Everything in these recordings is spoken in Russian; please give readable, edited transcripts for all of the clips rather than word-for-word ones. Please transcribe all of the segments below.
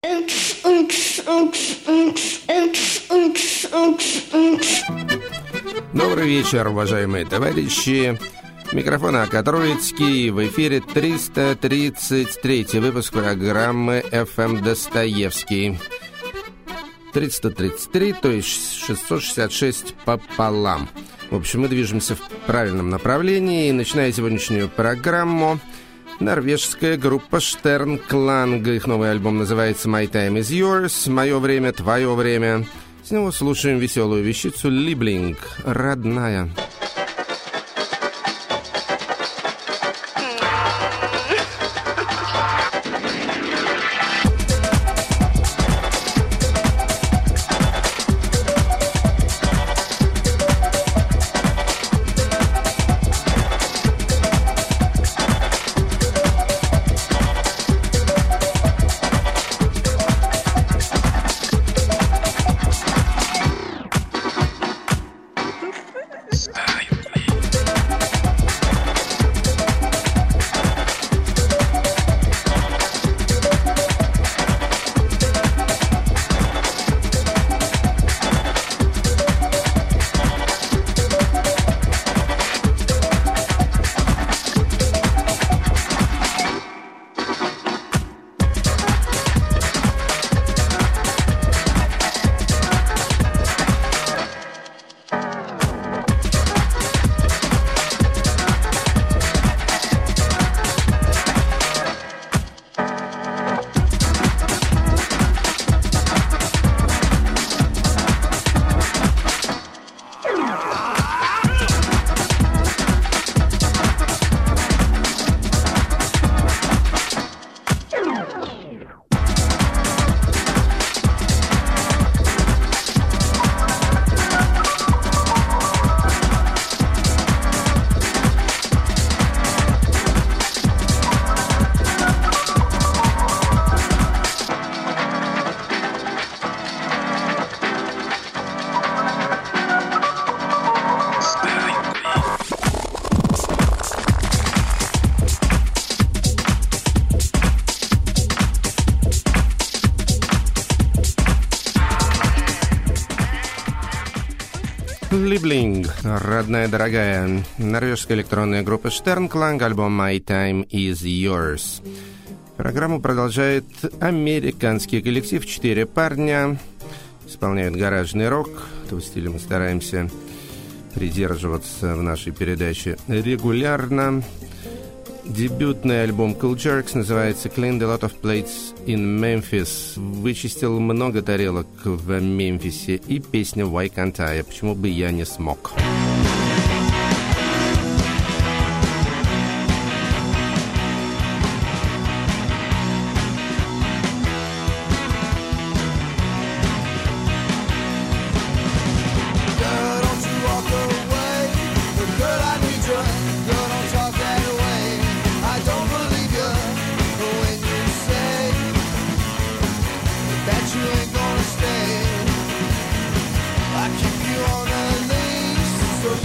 Добрый вечер, уважаемые товарищи. Микрофон Акатроицкий. В эфире 333 выпуск программы FM Достоевский. 333, то есть 666 пополам. В общем, мы движемся в правильном направлении. И начиная сегодняшнюю программу, норвежская группа Sternкlang. Их новый альбом называется My Time Is Yours. Мое время, твое время. С него слушаем веселую вещицу Liebling, родная. Liebling, родная дорогая. Норвежская электронная группа Sternкlang, альбом My Time Is Yours. Программу продолжает американский коллектив. 4 парня исполняют гаражный рок. Этого стиля мы стараемся придерживаться в нашей передаче регулярно. Дебютный альбом Cool Jerks называется Cleaned a Lot of Plates in Memphis. Вычистил много тарелок в Мемфисе. И песня Why Can't I? Почему бы я не смог? So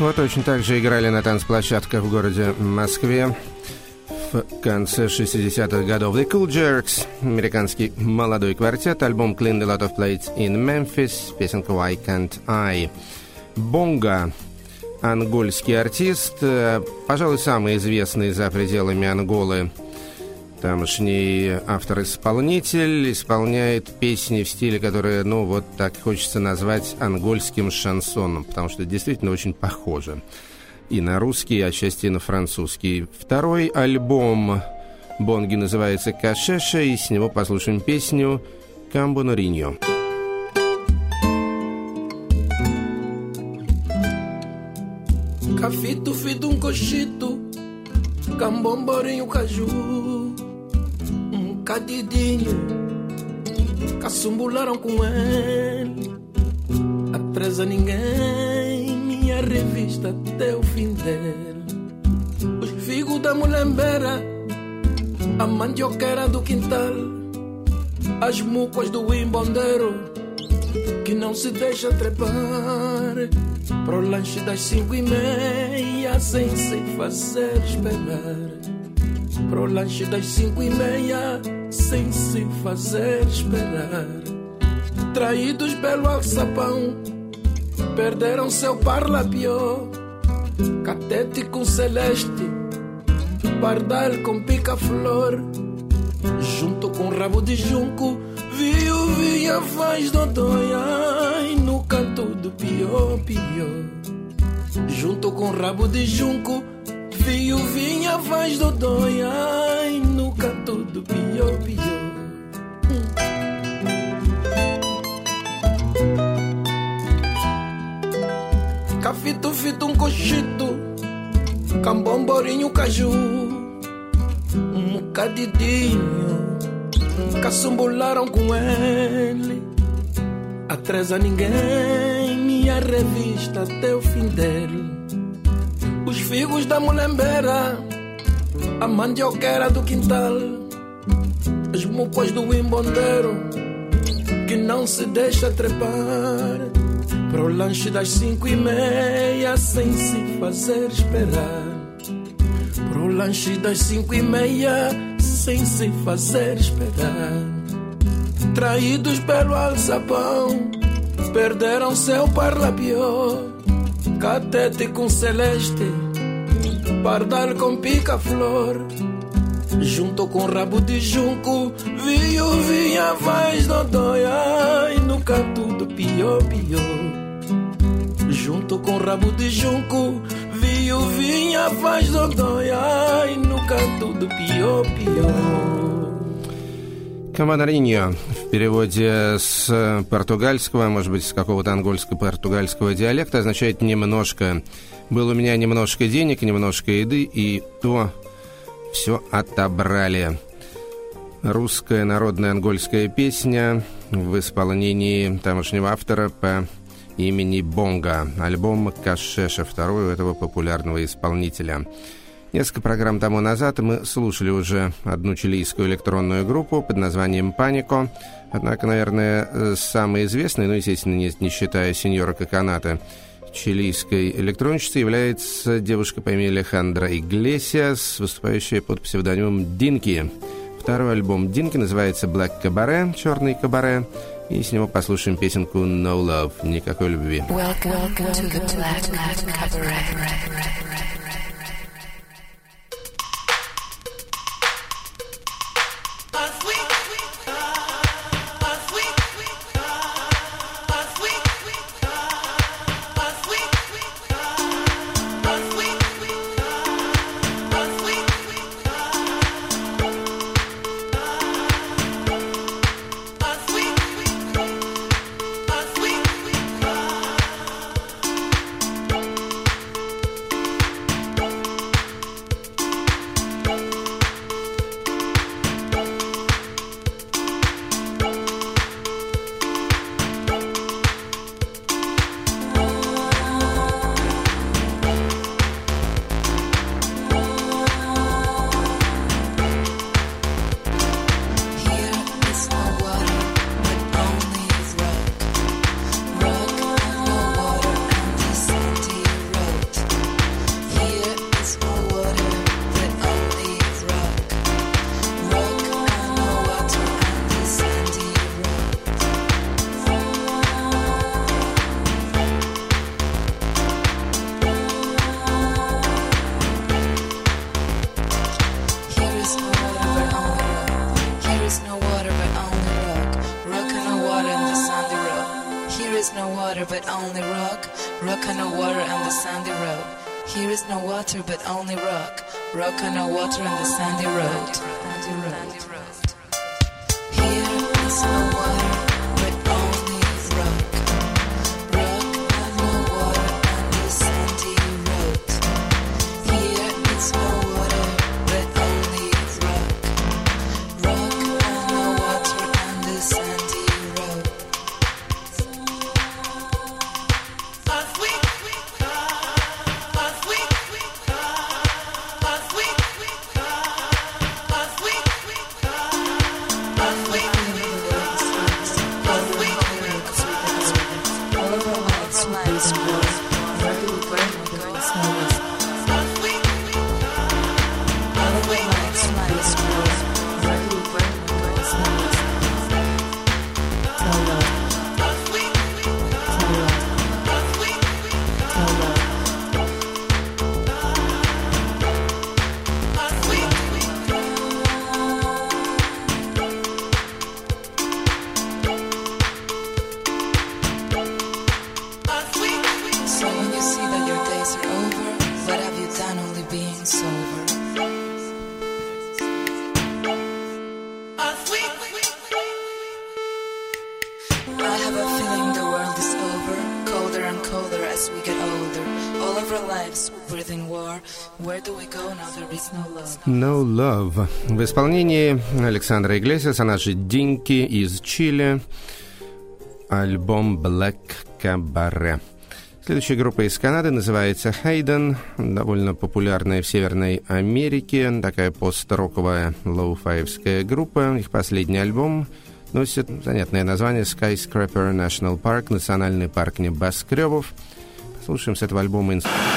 Вот точно так же играли на танцплощадках в городе Москве в конце 60-х годов. The Cool Jerks, американский молодой квартет, альбом Cleaned a Lot of Plates in Memphis, песенка Why Can't I. Бонга, ангольский артист, пожалуй, самый известный за пределами Анголы. Тамошний автор-исполнитель исполняет песни в стиле, который, вот так хочется назвать ангольским шансоном, потому что действительно очень похоже и на русский, и отчасти на французский. Второй альбом Бонги называется «Кашеша», и с него послушаем песню «Камбонориньо». Cafito, fito, cochito, cambomborinho, caju, cadidinho, caçumbularam com ele, atrasa ninguém, minha revista até o fim dele. Os figos da mulembera, a mandioqueira do quintal, as mucas do imbondeiro, que não se deixa trepar, pro lanche das 5:30, sem se fazer esperar. Pro lanche das 5:30, sem se fazer esperar. Traídos pelo alçapão, perderam seu parlapió. Catete com celeste, pardal com pica-flor. Junto com rabo de junco, viuvinha faz dodonha. E no canto do pior. Junto com rabo de junco, viuvinha faz dodonha. E no canto do pior. Cafito, fito, cochito, cambomborinho, caju, cadidinho, caçumbularam com ele. Atrasa ninguém, minha revista até o fim dele. Os figos da mulembera, a mandioqueira do quintal, as mucas do imbondeiro, que não se deixa trepar. Pro lanche das 5:30, sem se fazer esperar. Pro lanche das 5:30, sem se fazer esperar. Traídos pelo alçapão, perderam seu parlapió. Catete com celeste, pardal com pica-flor. Junto com rabo de junco, viuvinha faz dodonha. E no canto do pior. Junto com rabo de junco, viuvinha faz dodonha. И ну canto do pior. Камбонориньо в переводе с португальского, может быть, с какого-то ангольско-португальского диалекта означает «немножко». Было у меня немножко денег, немножко еды, и то все отобрали. Русская народная ангольская песня в исполнении тамошнего автора по имени Бонга. Альбом «Кашеша», второй у этого популярного исполнителя. Несколько программ тому назад мы слушали уже одну чилийскую электронную группу под названием «Панико». Однако, наверное, самой известной, естественно, не считая сеньора Коконата, чилийской электронщицей является девушка по имени Алехандра Иглесиас, выступающая под псевдонимом Динки. Второй альбом Динки называется «Black Cabaret», «Черный кабаре», и с него послушаем песенку «No Love», «Никакой любви». Welcome to the Black Cabaret. water but only rock, rock and no water and the sandy road. Here is no water but only rock, rock and no water and the sandy road. Here is no water but only rock, rock and no water and the sandy road. Here is no water but only rock, rock and no water and the sandy road. No Love. В исполнении Александра Иглесиас, она же Динки из Чили, альбом Black Cabaret. Следующая группа из Канады называется Hayden, довольно популярная в Северной Америке, такая пост-роковая лоу-файвская группа. Их последний альбом носит занятное название Skyscraper National Park, национальный парк небоскребов. Послушаем с этого альбома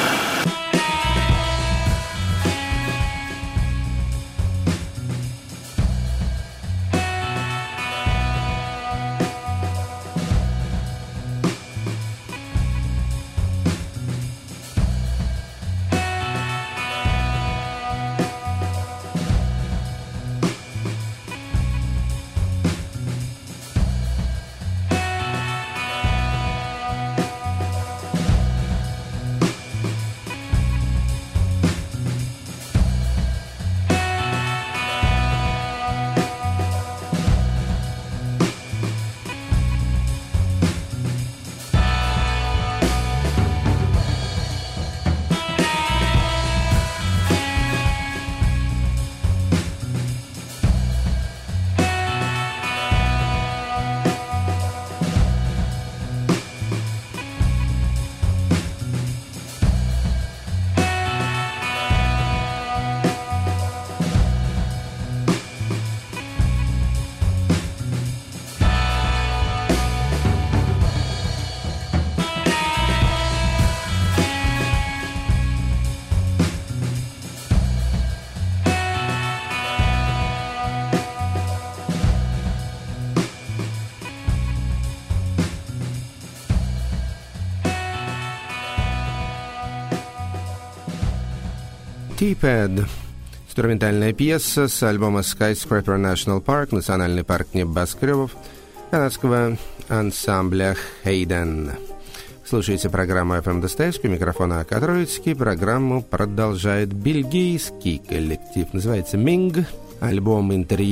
T-Pad. Инструментальная пьеса с альбома Skyscraper National Park, национальный парк небоскребов, канадского ансамбля Hayden. Слушайте программу FM Достоевский, микрофона Катровицкий. Программу продолжает бельгийский коллектив. Называется Ming. Альбом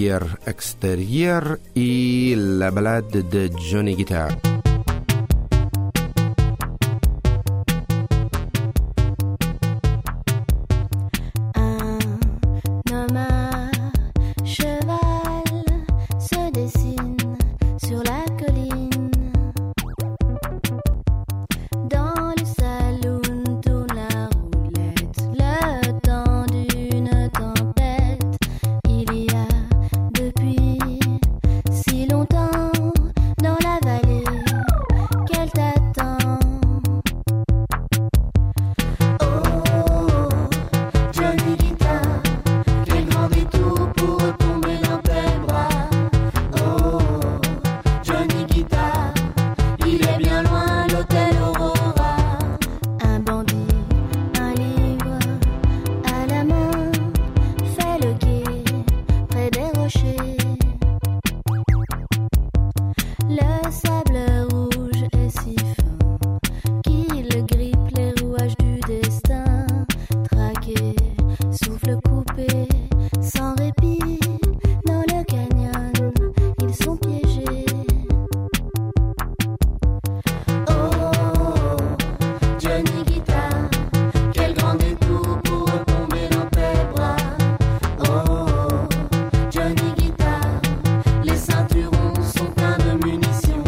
«Интерьер-экстерьер» и «La Ballade de Johnny Guitar». Quelle grande coupés sans répit dans le canyon, ils sont piégés. Oh, Johnny Guitar, quel grand détour pour retomber dans tes bras. Oh, Johnny Guitar, les ceinturons sont pleins de munitions.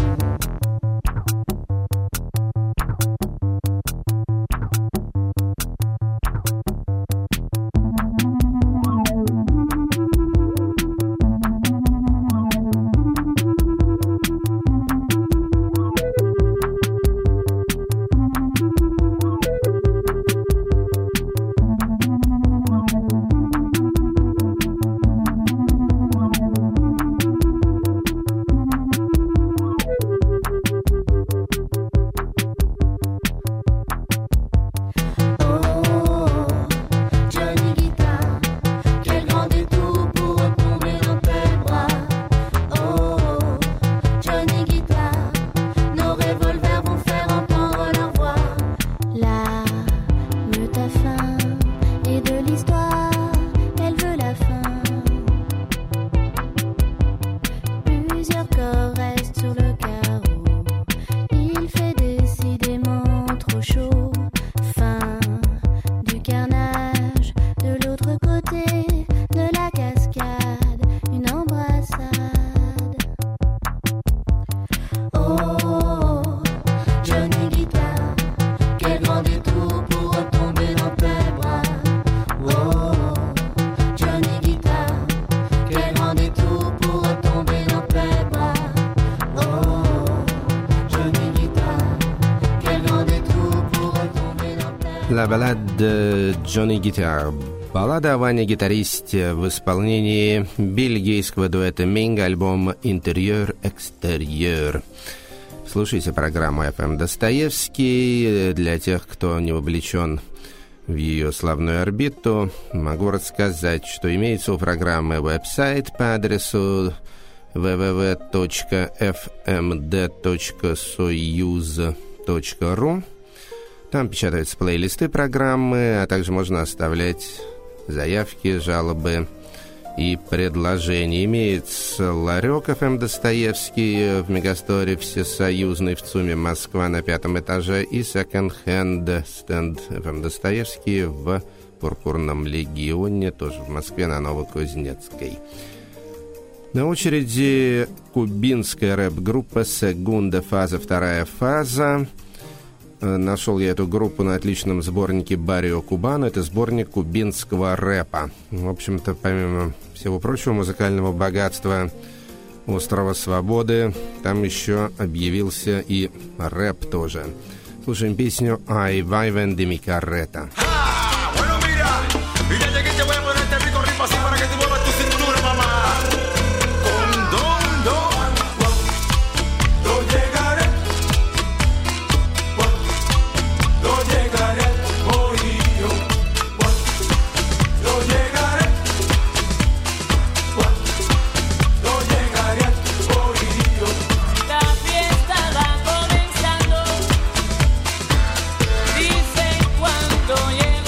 La баллада Johnny Guitar. Баллада о Ване-гитаристе в исполнении бельгийского дуэта Ming, альбом «Интерьер-экстерьер». Слушайте программу FM Достоевский. Для тех, кто не вовлечен в ее славную орбиту, могу рассказать, что имеется у программы веб-сайт по адресу www.fmd.soyuz.ru. Там печатаются плейлисты программы, а также можно оставлять заявки, жалобы и предложения. Имеется ларек FM Достоевский в Мегасторе Всесоюзный в ЦУМе Москва на 5-м этаже и секонд-хенд стенд FM Достоевский в Пурпурном Легионе, тоже в Москве на Новокузнецкой. На очереди кубинская рэп-группа «Сегунда фаза, вторая фаза». Нашел я эту группу на отличном сборнике «Баррио Кубано». Это сборник кубинского рэпа. В общем-то, помимо всего прочего музыкального богатства острова Свободы, там еще объявился и рэп тоже. Слушаем песню «Ay, vaivén de mi carreta». Dicen cuando llega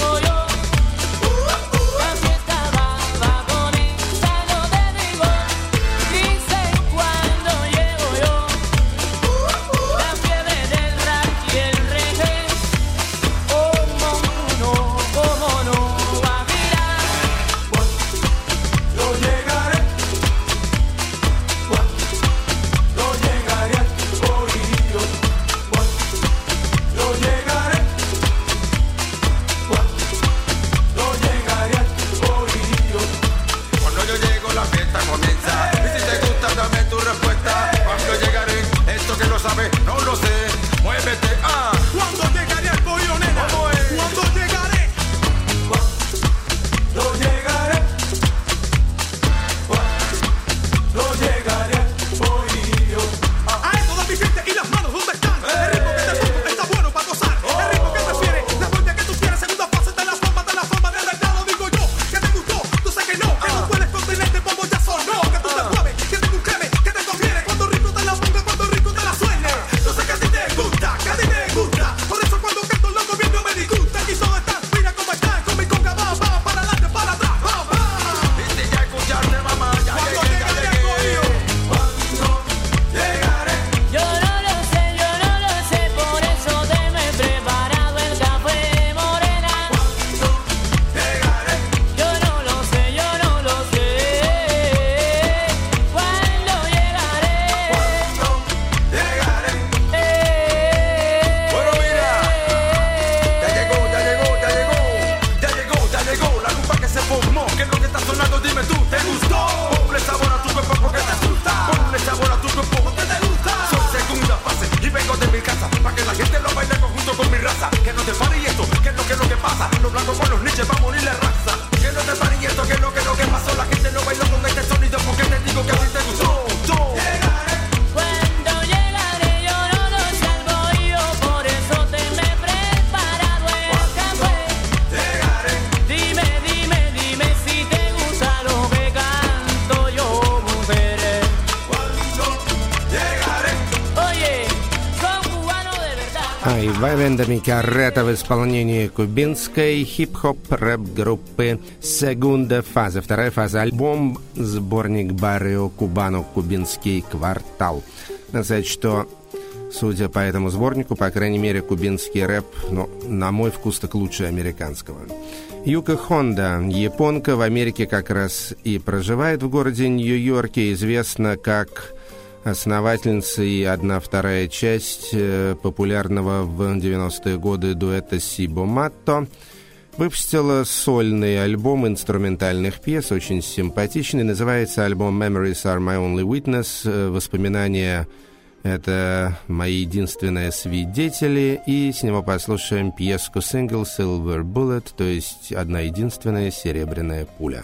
Вайвенда Микарета в исполнении кубинской хип-хоп рэп-группы «Сегунда фаза». Вторая фаза. Альбом, сборник Баррио Кубано «Кубинский квартал». Надо сказать, что, судя по этому сборнику, по крайней мере, кубинский рэп, на мой вкус, так лучше американского. Юка Хонда, японка, в Америке как раз и проживает в городе Нью-Йорке, известна как основательница и 1/2 часть популярного в 90-е годы дуэта Сибо Матто. Выпустила сольный альбом инструментальных пьес, очень симпатичный. Называется альбом «Memories are my only witness». Воспоминания — это мои единственные свидетели. И с него послушаем пьеску «Single Silver Bullet», то есть «Одна единственная серебряная пуля».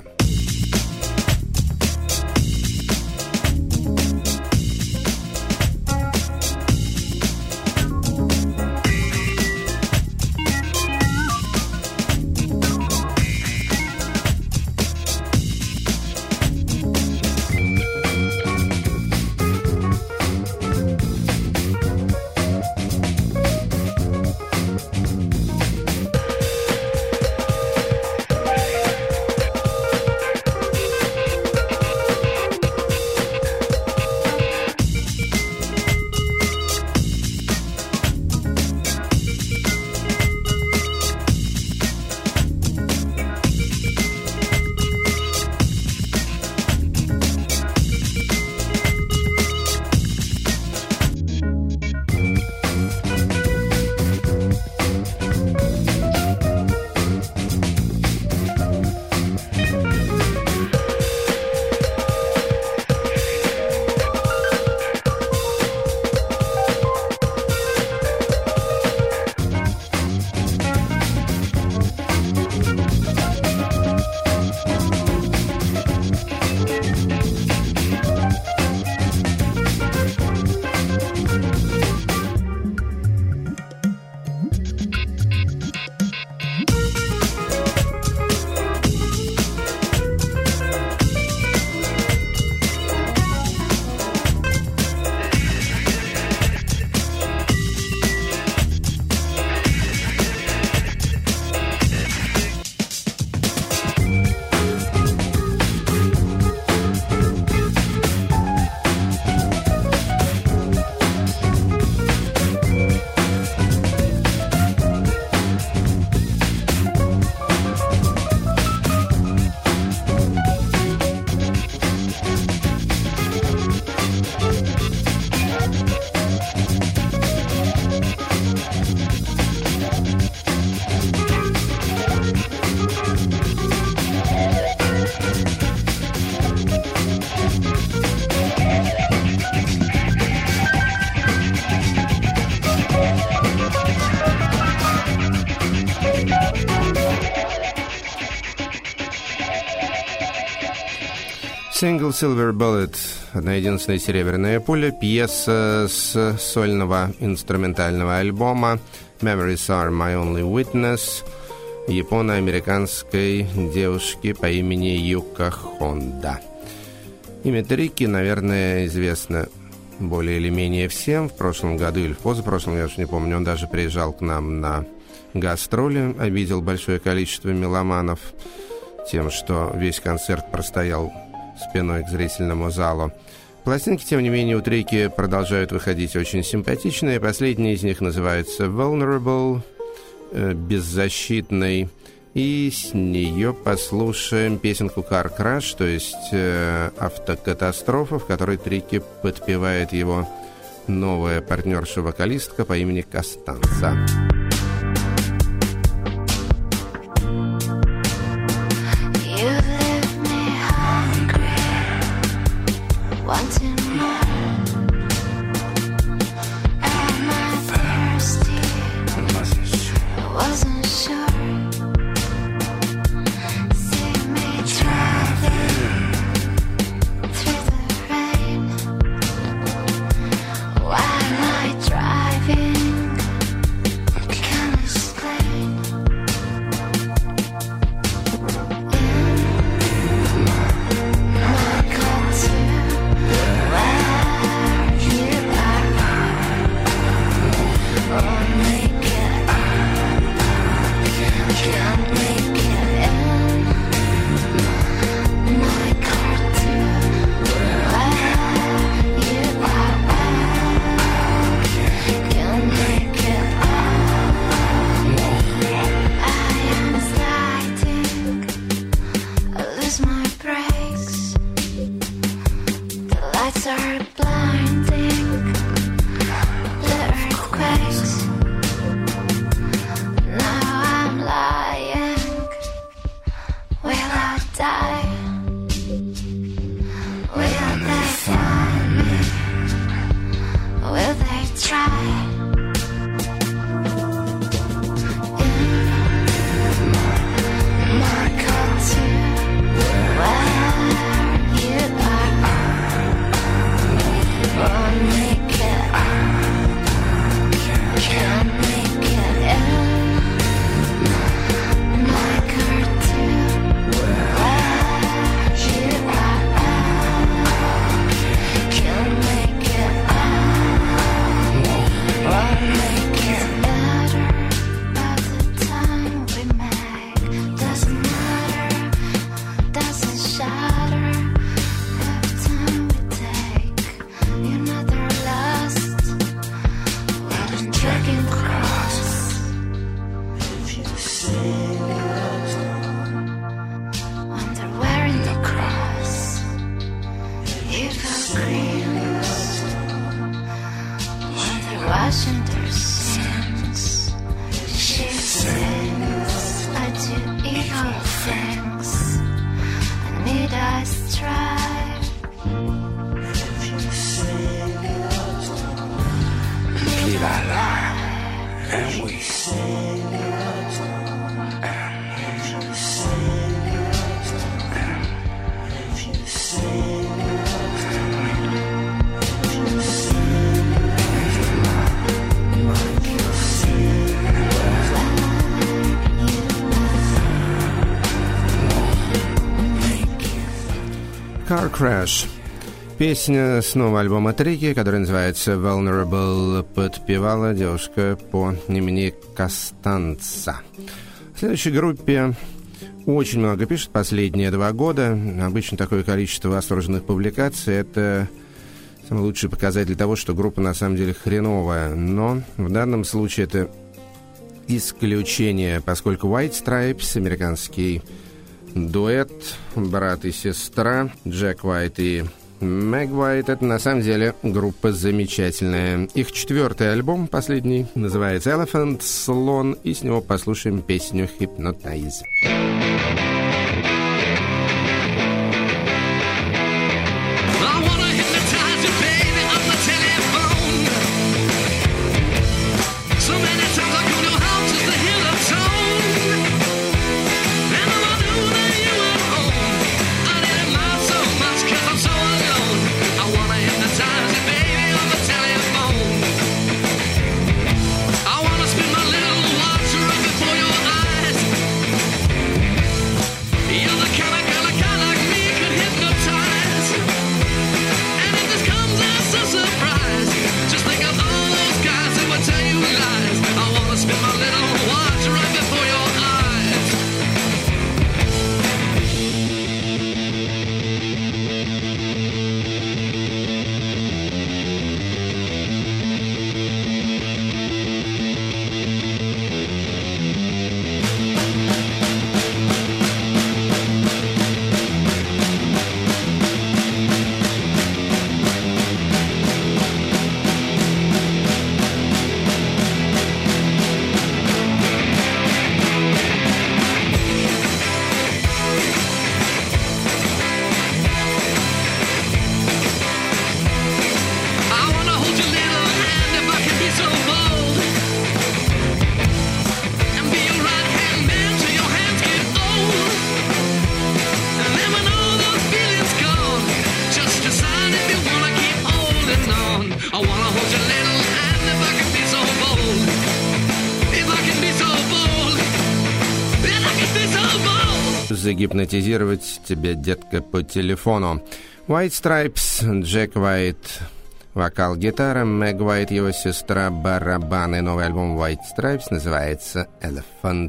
Single Silver Bullet, одна единственная серебряная пуля, пьеса с сольного инструментального альбома Memories are my only witness японо-американской девушки по имени Юка Хонда. Имя Трики, наверное, известно более или менее всем. В прошлом году или в позапрошлом, я уж не помню, он даже приезжал к нам на гастроли, обидел большое количество меломанов тем, что весь концерт простоял спиной к зрительному залу. Пластинки, тем не менее, у Трики продолжают выходить очень симпатичные. Последняя из них называется «Vulnerable», «Беззащитный». И с нее послушаем песенку «Car Crash», то есть автокатастрофа, в которой Трики подпевает его новая партнерша-вокалистка по имени Костанца. Driving Kiss my brakes. The lights are blinding. The earthquakes. Now I'm lying. Will I die? Will they find me? Will they try? In my country, where you are, won't make it, can't make it in my country, where you are, can't make it, won't make it better. But the time we make doesn't matter, doesn't shatter. Every time we take another last wooden dragon cross. Wonder wearing the cross. You go green. Wonder washing their sins. She sings. I do evil things. I need I strive. Live our life, and we Car Crash. Песня с нового альбома Трики, который называется Vulnerable, подпевала девушка по имени Костанца. В следующей группе очень много пишет последние 2 года. Обычно такое количество восторженных публикаций — это самый лучший показатель того, что группа на самом деле хреновая. Но в данном случае это исключение, поскольку White Stripes, американский дуэт, брат и сестра, Джек Уайт и Мэг Уайт, это на самом деле группа замечательная. Их 4-й альбом, последний, называется Elephant, слон, и с него послушаем песню Hypnotize. Загипнотизировать тебя, детка, по телефону. White Stripes, Джек Уайт, вокал, гитара, Мэг Уайт, его сестра, барабаны. Новый альбом White Stripes называется Elephant.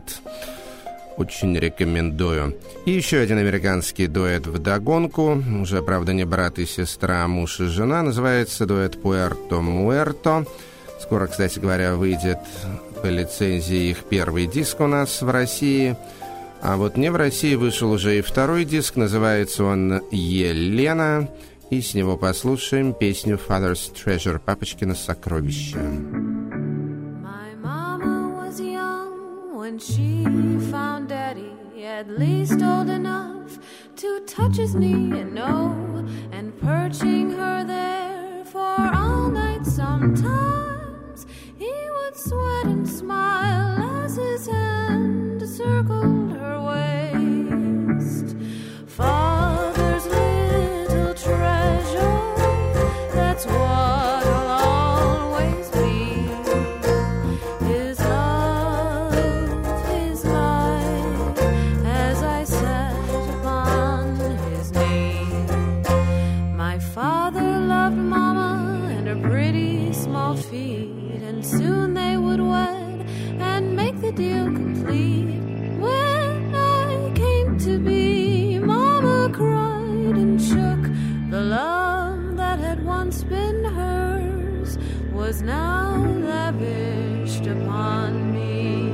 Очень рекомендую. И еще один американский дуэт вдогонку. Уже, правда, не брат и сестра, а муж и жена. Называется дуэт Puerto Muerto. Скоро, кстати говоря, выйдет по лицензии их первый диск у нас в России. А вот не в России вышел уже и второй диск, называется он «Елена», и с него послушаем песню «Father's Treasure», «Папочкино сокровище». My mama was young when she found daddy, at least old enough to touch his knee and know, and perching her there for all night sometimes, he would sweat and smile as his hand circled her waist. Father's little treasure, that's what I'll always be. His love, his life, as I sat upon his knee. My father loved Mama and her pretty small feet, and soon they would wed and make the deal complete. When I came to be, Mama cried and shook. The love that had once been hers was now lavished upon me.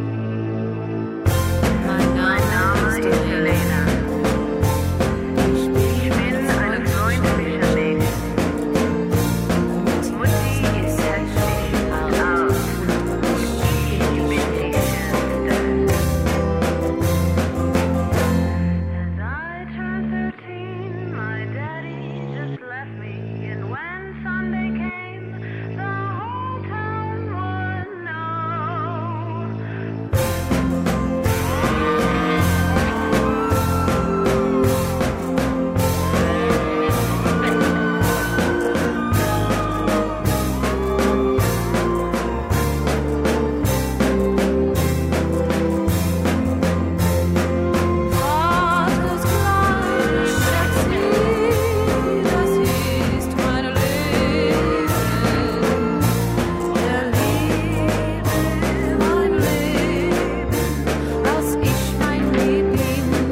My Name ist Elena. Ich bin eine freundliche Mädchen. Mutti ist herzlich auf. Ich bin die Erste. As I turned 13, my daddy just left me, and when Sunday came, the whole town would know. Vaters Kleid schätzt mich, das ist meine Leben. Liebe, mein Leben, als ich mein Leben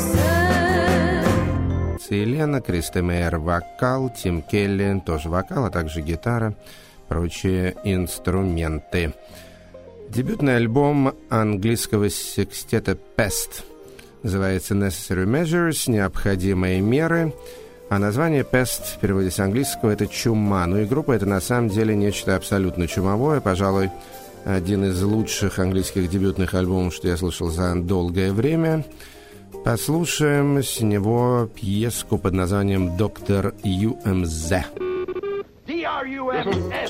küsse. Елена, Кристи Мейер вокал, Тим Келли тоже вокал, а также гитара, прочие инструменты. Дебютный альбом английского секстета Pest называется Necessary Measures, необходимые меры, а название Pest в переводе с английского это чума. Ну и группа это на самом деле нечто абсолютно чумовое, пожалуй, один из лучших английских дебютных альбомов, что я слышал за долгое время. Послушаем с него пьеску под названием «Доктор ЮМЗ». D-R-U-M-S.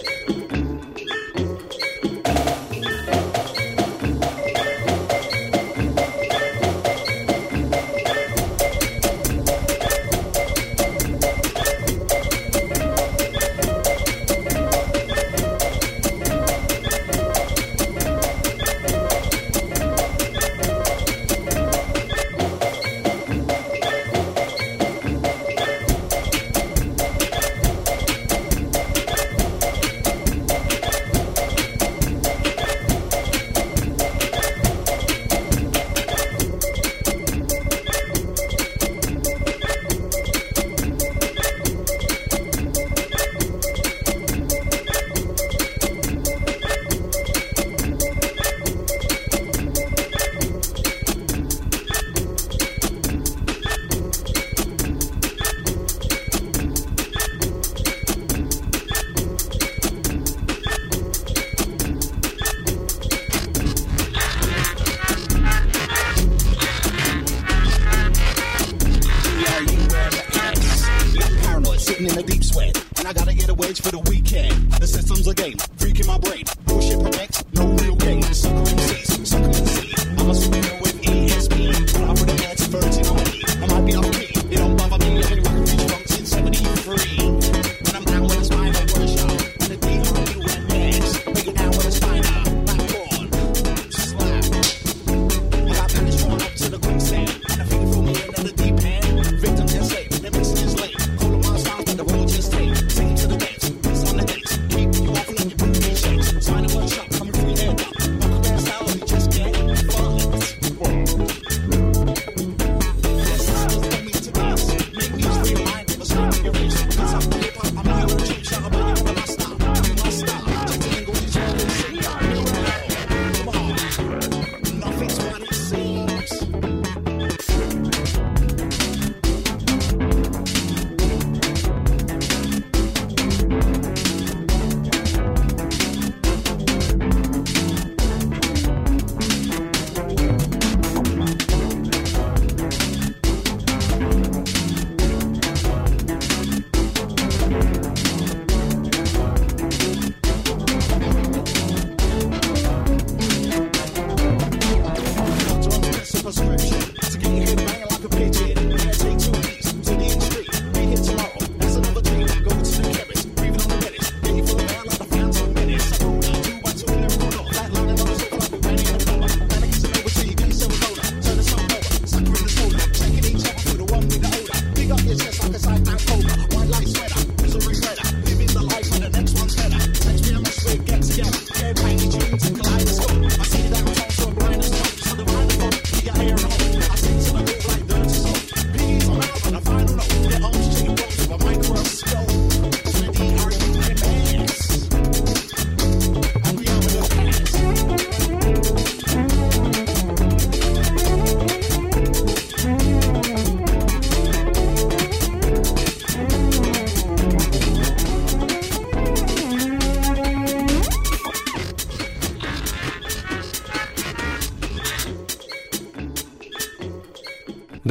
Sitting in a deep sweat, and I gotta get a wedge for the weekend. The system's a game, freaking my brain. Bullshit perfects, no real games. Sucker MCs, sucker MC. I'm a superhero with ESP. I'm for the ads, virgin on me. I might be on key, it don't bother me. Let me rock and reach function 73. When I'm down with a spine at workshop, when the D-R-U and dance. Break it down with a spine out, popcorn, slap. I got bandage drawn up to the quicksand, and I figure throw me into the deep end. Victim and slave, the mixing is late. Hold on my styles, but the road just take. Singing to the dance, it's on the dance. Keep you off and let you put me in shakes. Spine and workshop, coming free head up. My career style, we just get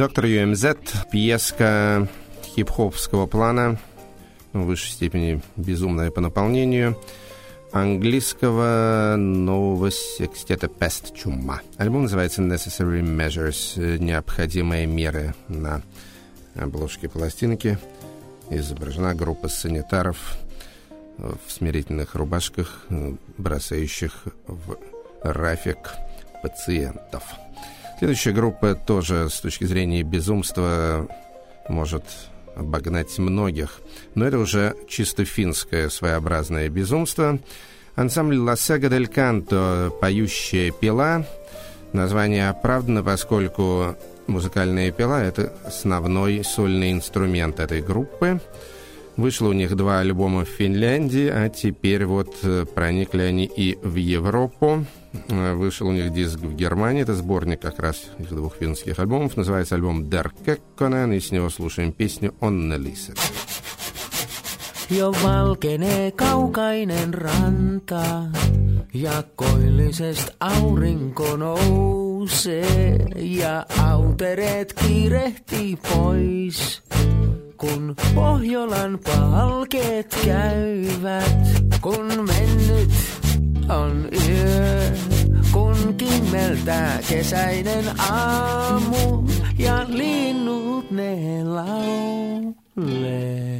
Доктор UMZ, пьеска хип-хоповского плана, в высшей степени безумная по наполнению, английского нового секстета Pest, чума. Альбом называется Necessary Measures, необходимые меры. На обложке пластинки изображена группа санитаров в смирительных рубашках, бросающих в рафик пациентов. Следующая группа тоже с точки зрения безумства может обогнать многих, но это уже чисто финское своеобразное безумство. Ансамбль La Saga del Canto «Поющая пила». Название оправдано, поскольку музыкальная пила — это основной сольный инструмент этой группы. Вышло у них 2 альбома в Финляндии, а теперь вот проникли они и в Европу. Вышел у них диск в Германии, это сборник как раз их 2 финских альбомов. Называется альбом Der Kekkonen, и с него слушаем песню «Onnelliset». Jo valkenee kaukainen ranta ja koillisest aurinko nousee ja autereet kiirehtii pois. Kun Pohjolan palkeet käyvät, kun mennyt on yö, kun kimmeltää kesäinen aamu ja linnut ne laulee.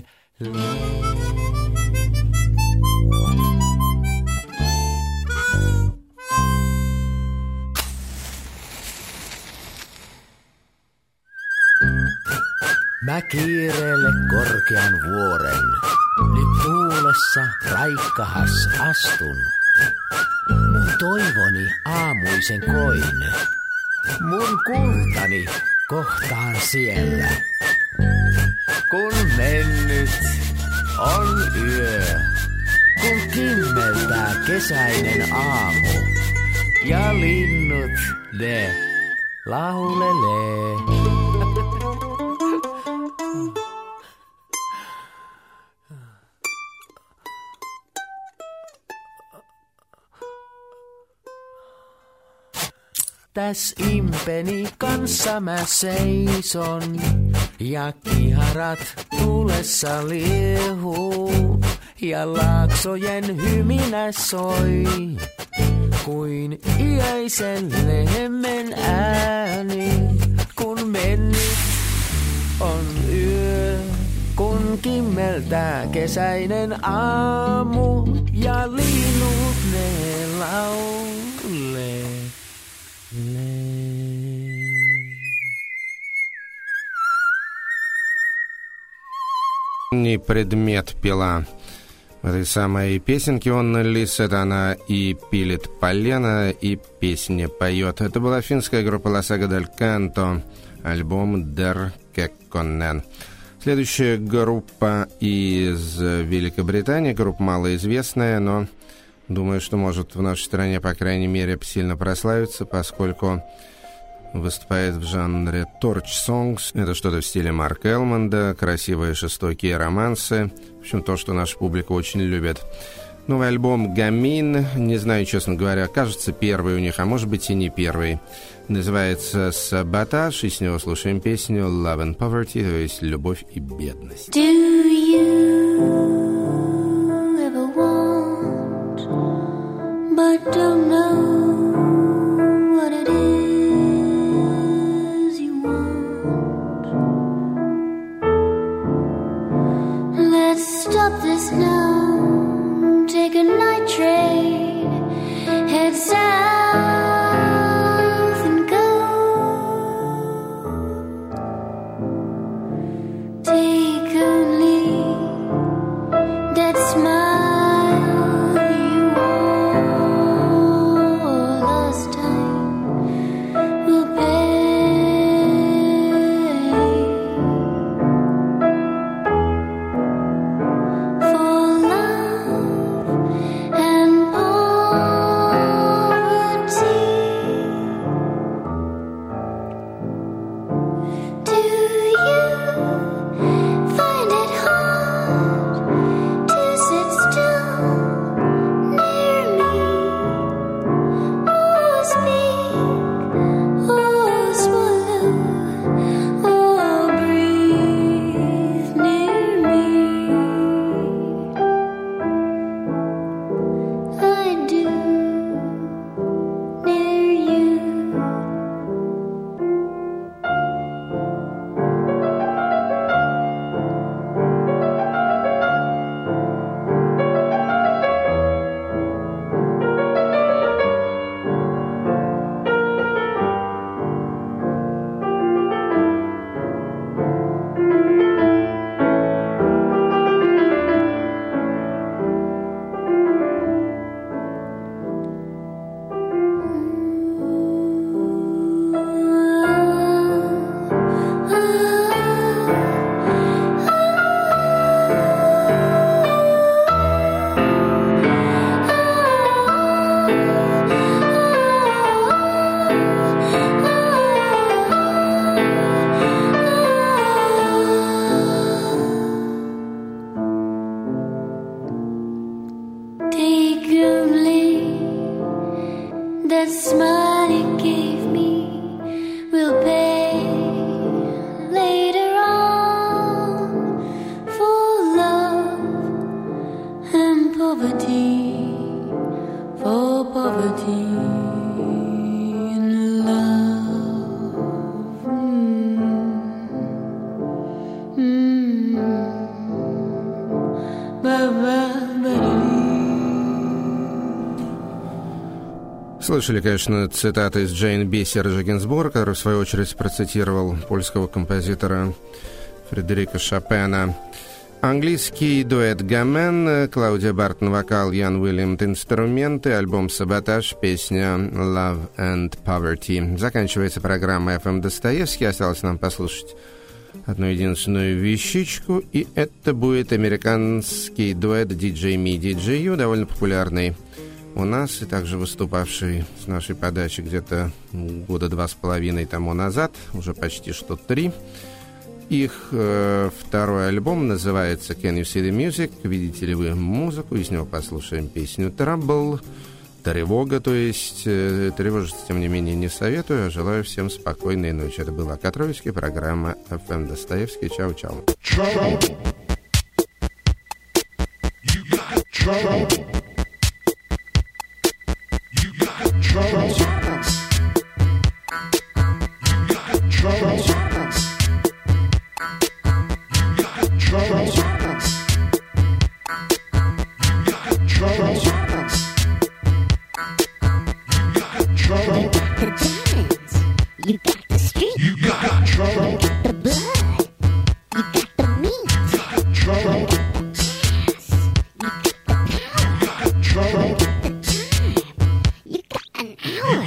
Mä kiireelle korkean vuoren, nyt tuulessa raikkahas astun. Mun toivoni aamuisen koin, mun kultani kohtaan siellä. Kun mennyt on yö, kun kimmeltää kesäinen aamu ja linnut ne laulelee. Täs impeni kanssa mä seison ja kiharat tulessa liehuu ja laaksojen hyminä soi kuin iäisen lehmän ääni, kun mennyt on yö, kun kimmeltää kesäinen aamu ja linnut ne laulee. Не предмет пила. В этой самой песенке «Onnelliset» она и пилит полено, и песни поет. Это была финская группа La Saga del Canto, альбом Der Kekkonen. Следующая группа из Великобритании, группа малоизвестная, но думаю, что может в нашей стране, по крайней мере, сильно прославиться, поскольку выступает в жанре torch songs. Это что-то в стиле Марка Элмонда, красивые жестокие романсы. В общем, то, что наша публика очень любит. Новый альбом «Гамин», не знаю, честно говоря, кажется, первый у них, а может быть и не первый. Называется «Саботаж», и с него слушаем песню «Love and Poverty», то есть «Любовь и бедность». Do you ever want, but don't know what it is you want? Let's stop this now, take a night train, head south and go. Take only that smile you wore last time will pay for love and poverty. Слышали, конечно, цитаты из Джейн Би Сержа Гинзбурга, который, в свою очередь, процитировал польского композитора Фредерика Шопена. Английский дуэт «Гамен», Клаудия Бартон вокал, Ян Уильямс инструменты, альбом «Саботаж», песня «Love and Poverty». Заканчивается программа «FM Достоевский». Осталось нам послушать одну единственную вещичку, и это будет американский дуэт DJ Me, DJ You, довольно популярный у нас и также выступавший с нашей подачи где-то года 2,5 тому назад, уже почти что 3. Их второй альбом называется «Can You See the Music?» «Видите ли вы музыку?» Из него послушаем песню «Trouble», «Тревога», то есть тревожиться, тем не менее, не советую, а желаю всем спокойной ночи. Это была Котровицкая программа FM Достоевский. Чао-чао. You got the street, you got the blood, you got the meat, you got the gas, you got the power, you got the time, you got an hour,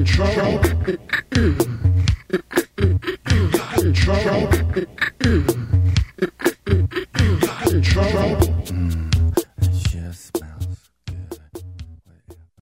Trouble.